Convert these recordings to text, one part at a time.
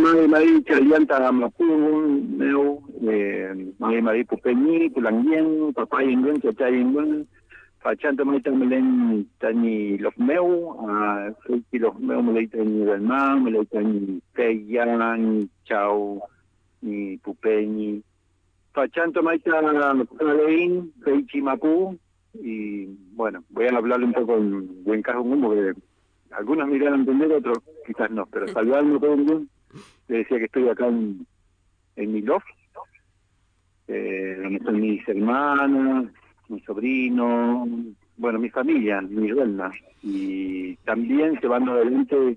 Madi Chalianta Mapun, Meu, Madi Pupeñi, Pulanguien, Papayengun, Chachayengun, Fachanta Maita Melen Tani Los Meu, Feki Los Meu, Meleitani Dalman, Meleitani Feyan, Chau, ni Pupeñi, Fachanta Maita Kalein, Feichi Mapu, y bueno, voy a hablarle un poco en buen caso porque algunos me irán a entender, otros quizás no, pero saludarme todo el mundo. Le decía que estoy acá en mi loft, donde están mis hermanas, mi sobrino, bueno, mi familia, mi reina, y también llevando adelante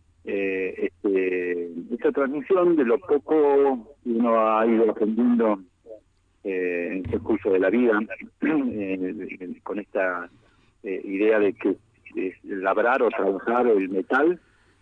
esta transmisión de lo poco que uno ha ido aprendiendo en el curso de la vida, con esta idea de que labrar o trabajar el metal,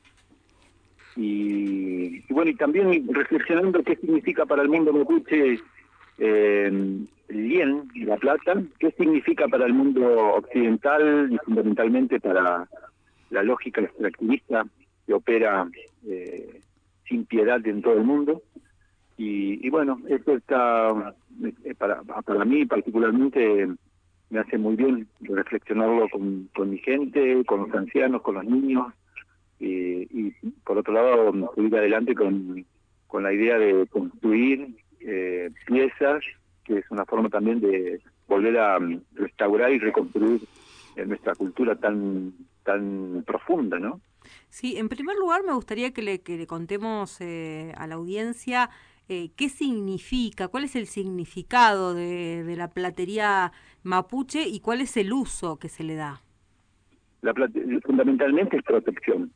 y bueno, y también reflexionando qué significa para el mundo mapuche el lien, la plata, qué significa para el mundo occidental y fundamentalmente para la lógica extractivista que opera sin piedad en todo el mundo. Y bueno, esto está, para mí particularmente, me hace muy bien reflexionarlo con mi gente, con los ancianos, con los niños, y por otro lado seguir adelante con la idea de construir piezas, que es una forma también de volver a restaurar y reconstruir nuestra cultura tan profunda, ¿no? Sí, en primer lugar me gustaría que le contemos a la audiencia qué significa, cuál es el significado de la platería mapuche y cuál es el uso que se le da. Fundamentalmente es protección.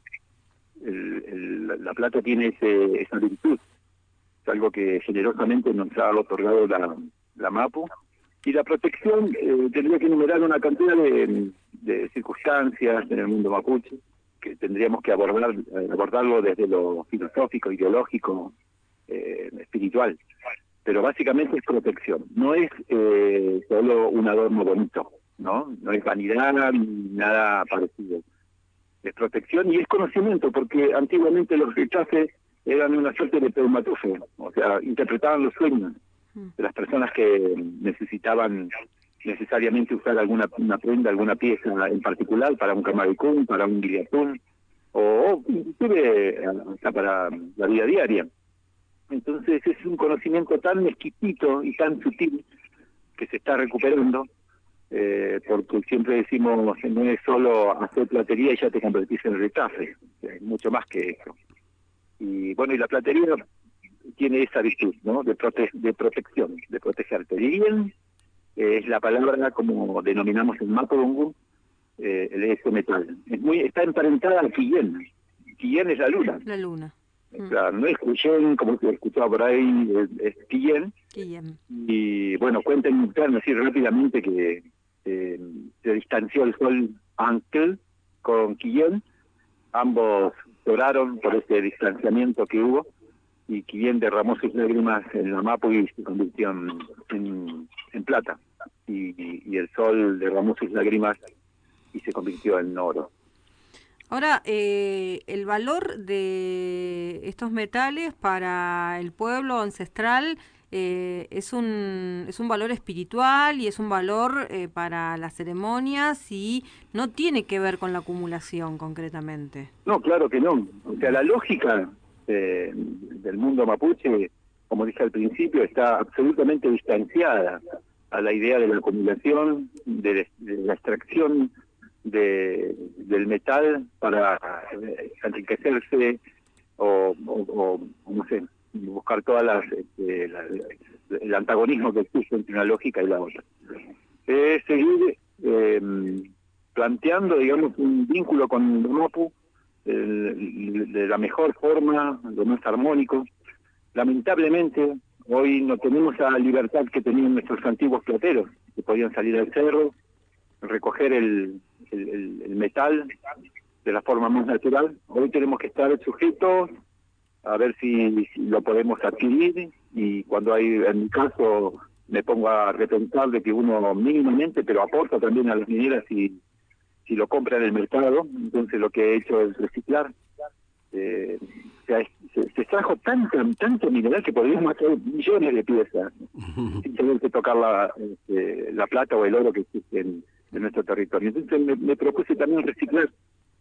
La plata tiene esa virtud, es algo que generosamente nos ha otorgado la MAPU, y la protección tendría que enumerar una cantidad de circunstancias en el mundo mapuche, que tendríamos que abordarlo desde lo filosófico, ideológico, espiritual, pero básicamente es protección, no es solo un adorno bonito, no es vanidad ni nada parecido. Es protección y es conocimiento, porque antiguamente los rechaces eran una suerte de peumatuje, o sea, interpretaban los sueños de las personas que necesitaban necesariamente usar una prenda, alguna pieza en particular para un camaricún, para un guillatún, o inclusive hasta para la vida diaria. Entonces es un conocimiento tan exquisito y tan sutil que se está recuperando, porque siempre decimos, no es solo hacer platería y ya te convertís en retafe, es mucho más que eso. Y bueno, y la platería tiene esa virtud, ¿no? De protección, de protegerte. Lien es la palabra, como denominamos en Mapudungun, ese metal. Está emparentada a Quillén. Quillén es la luna. La luna. O sea, no es Quillén, como se escuchaba por ahí, es Quillén. Y bueno, cuenta en interno así rápidamente que se distanció el sol Ankel con Quillén. Ambos lloraron por ese distanciamiento que hubo, y Quillén derramó sus lágrimas en la Mapu y se convirtió en plata. Y el sol derramó sus lágrimas y se convirtió en oro. Ahora, el valor de estos metales para el pueblo ancestral es un valor espiritual y es un valor para las ceremonias, y no tiene que ver con la acumulación concretamente. No, claro que no. O sea, la lógica del mundo mapuche, como dije al principio, está absolutamente distanciada a la idea de la acumulación, de la extracción del metal para enriquecerse o no sé, buscar todas el antagonismo que existe entre una lógica y la otra. Es seguir planteando, digamos, un vínculo con el Mapu de la mejor forma, lo más armónico. Lamentablemente, hoy no tenemos esa libertad que tenían nuestros antiguos plateros, que podían salir al cerro, recoger el metal de la forma más natural. Hoy tenemos que estar sujetos a ver si lo podemos adquirir, y cuando hay, en mi caso, me pongo a repensar de que uno mínimamente, pero aporta también a las mineras si lo compra en el mercado. Entonces lo que he hecho es reciclar. Se se extrajo tanto mineral que podríamos hacer millones de piezas sin tener que tocar la plata o el oro que existe en nuestro territorio. Entonces me propuse también reciclar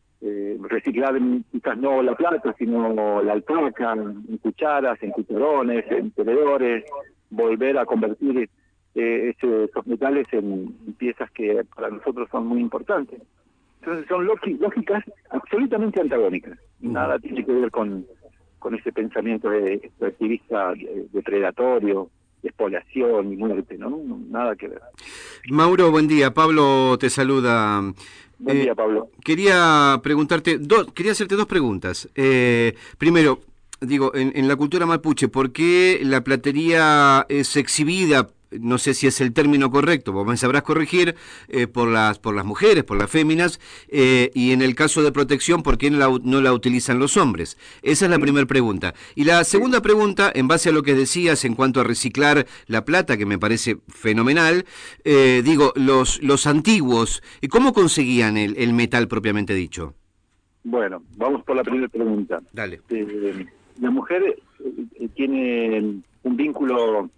quizás no la plata, sino la alpaca, en cucharas, en cucharones, en tenedores, volver a convertir esos metales en piezas que para nosotros son muy importantes. Entonces son lógicas absolutamente antagónicas. Nada tiene que ver con ese pensamiento extractivista, depredatorio, de expoliación y muerte, ¿no? Nada que ver. Mauro, buen día. Pablo te saluda. Buen día, Pablo. Quería hacerte dos preguntas. Primero, digo, en la cultura mapuche, ¿por qué la platería es exhibida? No sé si es el término correcto, vos me sabrás corregir, por las mujeres, por las féminas, y en el caso de protección, ¿por qué no la utilizan los hombres? Esa es la primera pregunta. Y la segunda pregunta, en base a lo que decías en cuanto a reciclar la plata, que me parece fenomenal, digo, los antiguos, ¿cómo conseguían el metal propiamente dicho? Bueno, vamos por la primera pregunta. Dale. La mujer tiene un vínculo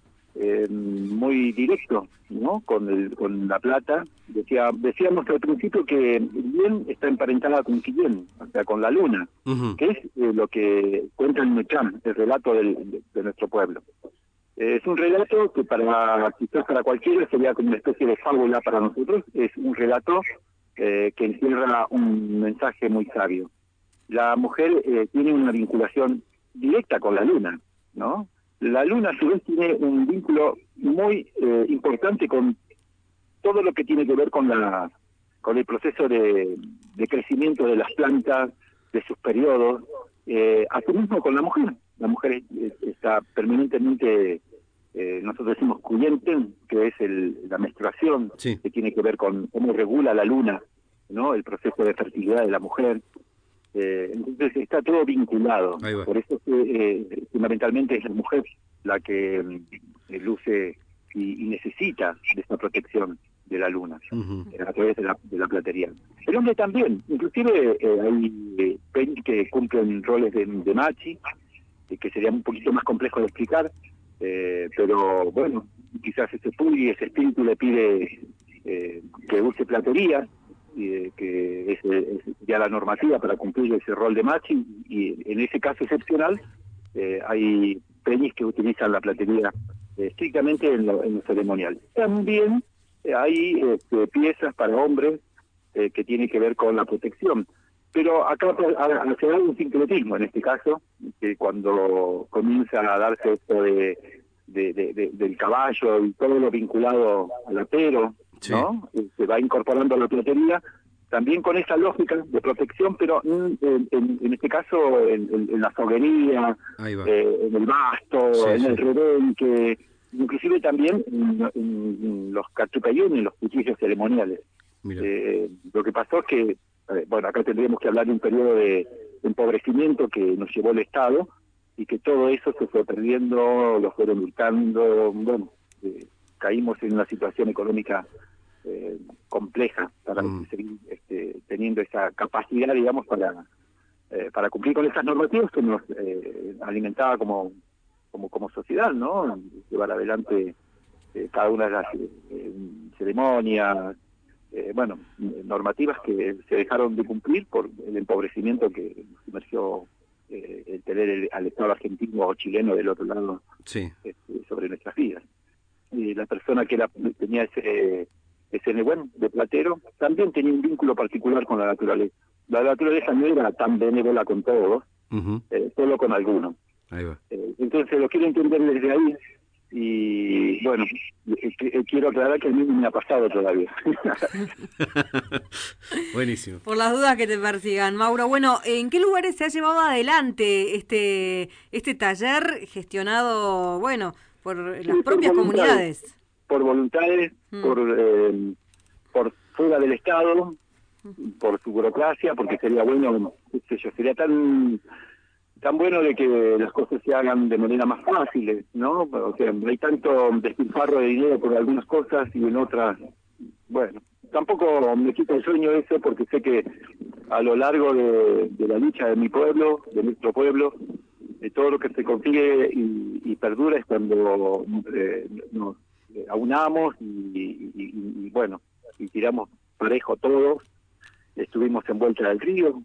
muy directo, ¿no? Con la plata. Decíamos al principio que bien está emparentada con Quillén, o sea, con la luna, que es lo que cuenta el Nucham, el relato de nuestro pueblo. Es un relato que quizás para cualquiera sería como una especie de fábula para nosotros. Es un relato que encierra un mensaje muy sabio. La mujer tiene una vinculación directa con la luna, ¿no? La luna a su vez tiene un vínculo muy importante con todo lo que tiene que ver con el proceso de crecimiento de las plantas, de sus periodos, asimismo con la mujer. La mujer está permanentemente, nosotros decimos cuyenten, que es la menstruación, sí, que tiene que ver con cómo regula la luna, ¿no? El proceso de fertilidad de la mujer. Entonces está todo vinculado. Por eso fundamentalmente es la mujer la que luce y necesita de esta protección de la luna, a través de la platería. El hombre también, inclusive hay peñas que cumplen roles de machi, que sería un poquito más complejo de explicar, pero bueno, quizás ese puri, ese espíritu le pide que use platería, que es ya la normativa para cumplir ese rol de machi, y en ese caso excepcional hay peñis que utilizan la platería estrictamente en lo ceremonial. También hay piezas para hombres que tienen que ver con la protección, pero acá se da un sincretismo en este caso, que cuando comienza a darse esto del caballo y todo lo vinculado al apero, sí, ¿no? Se va incorporando la platería, también con esa lógica de protección, pero en este caso en la soguería, en el basto, sí, en el rebenque, inclusive también en los cachupayunes, en los cuchillos ceremoniales. Lo que pasó es que, bueno, acá tendríamos que hablar de un periodo de empobrecimiento que nos llevó el Estado, y que todo eso se fue perdiendo, lo fueron hurtando, bueno, caímos en una situación económica compleja para seguir teniendo esa capacidad, digamos, para cumplir con esas normativas que nos alimentaba como sociedad, ¿no? Llevar adelante cada una de las ceremonias, bueno, normativas que se dejaron de cumplir por el empobrecimiento que sumergió el tener al Estado argentino o chileno del otro lado, sí, sobre nuestras vidas. Y la persona que tenía ese bueno de platero también tenía un vínculo particular con la naturaleza. La naturaleza no era tan benévola con todos, solo con algunos. Ahí va. Entonces lo quiero entender desde ahí, y bueno, quiero aclarar que a mí no me ha pasado todavía. Buenísimo. Por las dudas que te persigan, Mauro. Bueno, ¿en qué lugares se ha llevado adelante este taller gestionado, bueno, por las propias comunidades? Por voluntades, por fuera del Estado, por su burocracia, porque sería bueno, qué sé yo, sería tan bueno de que las cosas se hagan de manera más fácil, ¿no? O sea, hay tanto despilfarro de dinero por algunas cosas y en otras, bueno, tampoco me quita el sueño eso, porque sé que a lo largo de la lucha de mi pueblo, de nuestro pueblo, todo lo que se consigue y perdura es cuando nos aunamos y bueno, y tiramos parejo todos. Estuvimos en Vuelta del Río,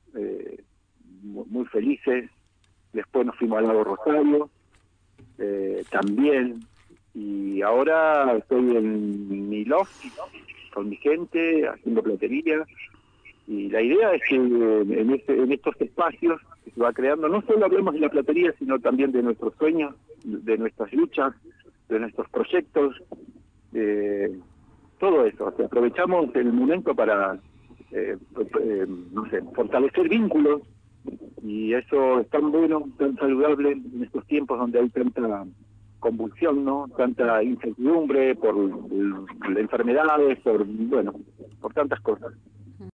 muy felices. Después nos fuimos al Lago Rosario, también. Y ahora estoy en mi loft con mi gente, haciendo platería. Y la idea es que en estos espacios que se va creando, no solo hablemos de la platería, sino también de nuestros sueños, de nuestras luchas, de nuestros proyectos, todo eso. O sea, aprovechamos el momento para, no sé, fortalecer vínculos, y eso es tan bueno, tan saludable en estos tiempos donde hay tanta convulsión, ¿no? Tanta incertidumbre por enfermedades, por tantas cosas.